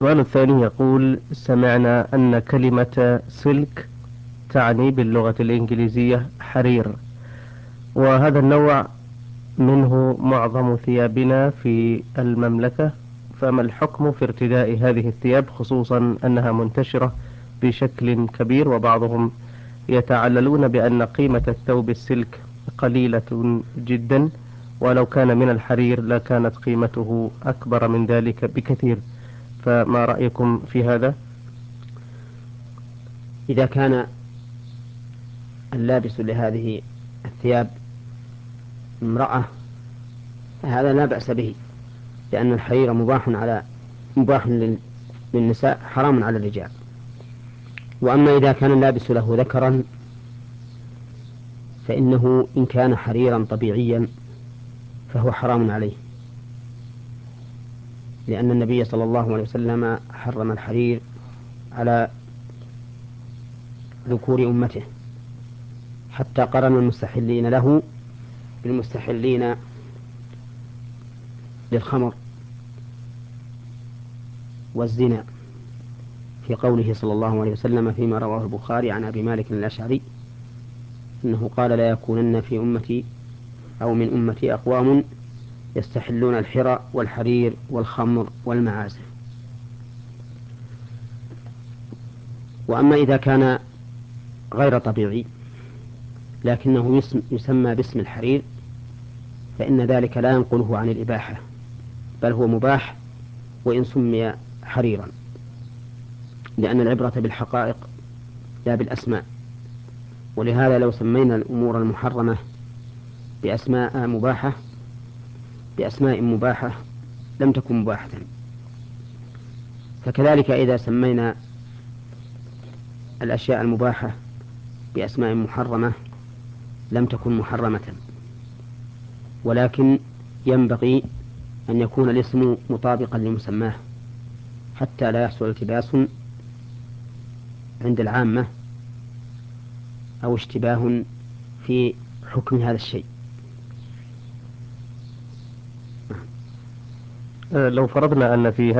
السؤال الثاني يقول: سمعنا أن كلمة سلك تعني باللغة الإنجليزية حرير، وهذا النوع منه معظم ثيابنا في المملكة، فما الحكم في ارتداء هذه الثياب، خصوصا أنها منتشرة بشكل كبير، وبعضهم يتعللون بأن قيمة الثوب السلك قليلة جدا، ولو كان من الحرير لكانت قيمته أكبر من ذلك بكثير، فما رأيكم في هذا؟ إذا كان اللابس لهذه الثياب امرأة فهذا لا بأس به، لأن الحرير مباح للنساء، حرام على الرجال. وأما إذا كان اللابس له ذكرا فإنه إن كان حريرا طبيعيا فهو حرام عليه، لأن النبي صلى الله عليه وسلم حرم الحرير على ذكور أمته، حتى قرن المستحلين له بالمستحلين للخمر والزنا، في قوله صلى الله عليه وسلم فيما رواه البخاري عن أبي مالك الأشعري أنه قال: لا يكونن في أمتي أو من أمتي أقوام يستحلون الحرى والحرير والخمر والمعازف. وأما إذا كان غير طبيعي لكنه يسمى باسم الحرير فإن ذلك لا ينقله عن الإباحة، بل هو مباح وإن سمي حريرا، لأن العبرة بالحقائق لا بالأسماء. ولهذا لو سمينا الأمور المحرمة بأسماء مباحة لم تكن مباحة. فكذلك إذا سمينا الأشياء المباحة بأسماء محرمة لم تكن محرمة، ولكن ينبغي أن يكون الاسم مطابقا لمسماه حتى لا يحصل التباس عند العامة أو اشتباه في حكم هذا الشيء. لو فرضنا أن في